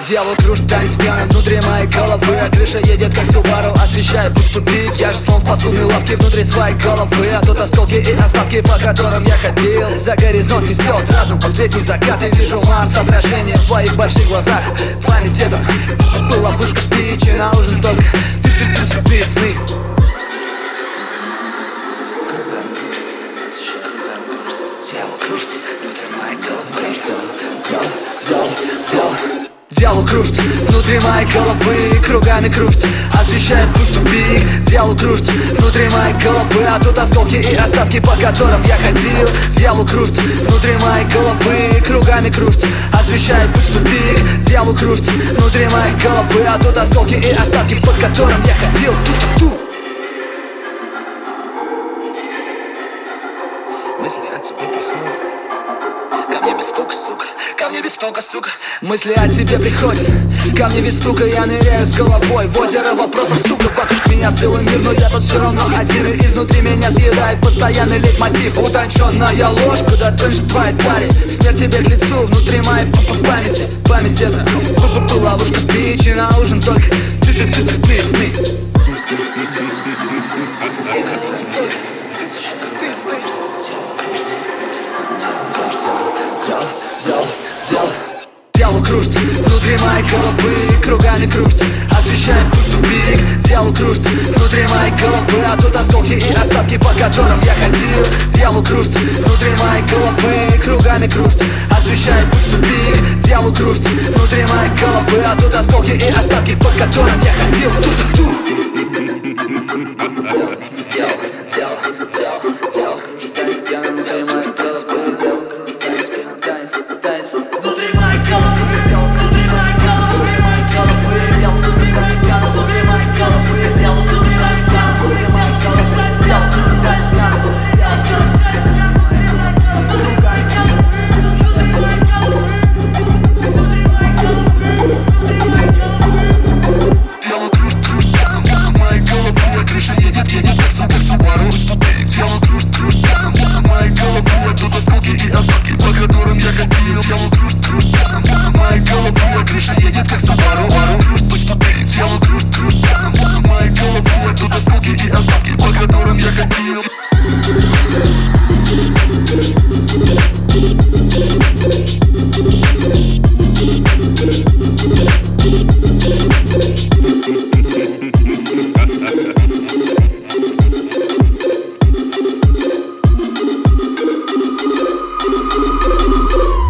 Дьявол кружит танец пьяный внутри моей головы, а крыша едет как Субару, освещает путь в тупик. Я же словно в посудной лавке внутри своей головы, а тут осколки и остатки, по которым я ходил. За горизонт несет разум последний закат, и вижу Марс, отражение в твоих больших глазах. Память это была ловушка, пичи, на ужин только ты цветные сны. Дьявол кружит внутри моей головы. Дьявол кружит внутри моей головы, кругами кружит, освещает путь в тупик. Дьявол кружит внутри моей головы, а тут осколки и остатки, по которым я ходил. Дьявол кружит внутри моей головы, кругами кружит, освещает путь в тупик. Дьявол кружит внутри моей головы, а тут осколки и остатки, по которым я ходил. Ту-ту-ту. Мысли о тебе приходят ко мне без стука, сука, ко мне без стука, сука. Мысли о тебе приходят ко мне без стука. Я ныряю с головой в озеро вопросов, сука. Вокруг меня целый мир, но я тут все равно один. И изнутри меня съедает постоянный лейтмотив. Утонченная ложь, куда тоньше твоя тварь. Смерть тебе к лицу, внутри моей памяти. Память это ловушка, пичи, на ужин только ты цветные сны. И на ужин только ты цветные сны. Дьявол кружит внутри моей головы, кругами кружит, освещает путь в тупик. Дьявол кружит внутри моей головы, а тут осколки и остатки, по которым я ходил. Дьявол кружит внутри моей головы, кругами кружит, освещает путь в тупик. Дьявол кружит внутри моей головы, а тут осколки и остатки, по которым я ходил. Ту-ту-ту.